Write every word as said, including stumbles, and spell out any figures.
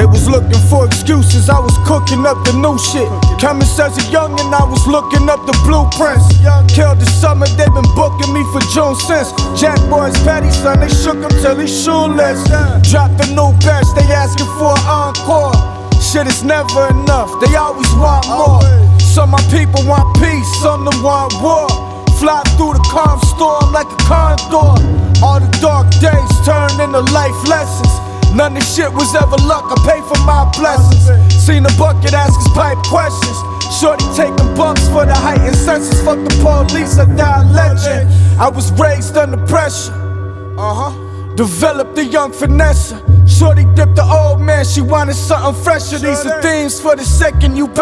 They was looking for excuses, I was cooking up the new shit. Coming as a youngin', I was looking up the blueprints. Killed the summer, they been booking me for June since. Jack Boys, Patty son, they shook him till he shoeless. Dropped the new batch, they asking for an encore. Shit is never enough, they always want more. Some my people want peace, some them want war. Fly through the calm storm like a condor. All the dark days turned into life lessons. None of shit was ever luck, I pay for my blessings. Seen a bucket ask his pipe questions. Shorty taking bumps for the heightened senses. Fuck the police, I die a legend. I was raised under pressure, uh-huh. Developed a young finesse. Shorty dipped the old man, she wanted something fresher. These are themes for the second you